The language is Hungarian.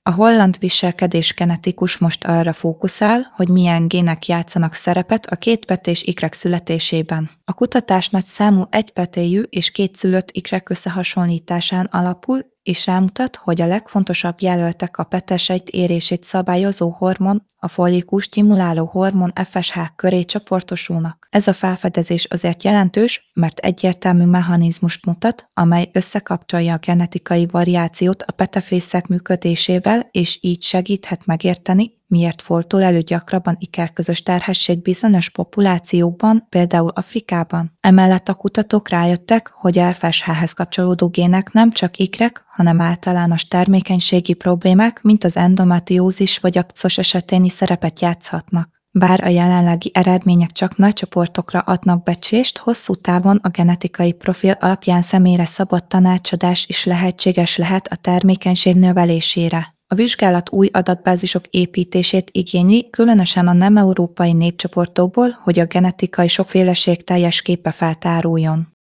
A holland viselkedésgenetikus most arra fókuszál, hogy milyen gének játszanak szerepet a kétpetés ikrek születésében. A kutatás nagy számú egypetéjű és kétszülött ikrek összehasonlításán alapul, és rámutat, hogy a legfontosabb jelöltek a petesejt érését szabályozó hormon, a follikus stimuláló hormon FSH köré csoportosulnak. Ez a felfedezés azért jelentős, mert egyértelmű mechanizmust mutat, amely összekapcsolja a genetikai variációt a petefészek működésével, és így segíthet megérteni, miért fordul elő gyakrabban ikerközös terhesség bizonyos populációkban, például Afrikában. Emellett a kutatók rájöttek, hogy a FSH-hez kapcsolódó gének nem csak ikrek, hanem általános termékenységi problémák, mint az endometriózis vagy a pszos esetén is szerepet játszhatnak. Bár a jelenlegi eredmények csak nagy csoportokra adnak becsést, hosszú távon a genetikai profil alapján személyre szabott tanácsadás is lehetséges lehet a termékenység növelésére. A vizsgálat új adatbázisok építését igényli, különösen a nem európai népcsoportokból, hogy a genetikai sokféleség teljes képe feltáruljon.